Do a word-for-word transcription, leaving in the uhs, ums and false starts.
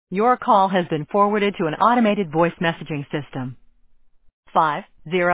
Your call has been forwarded to an automated voice messaging system. Five zero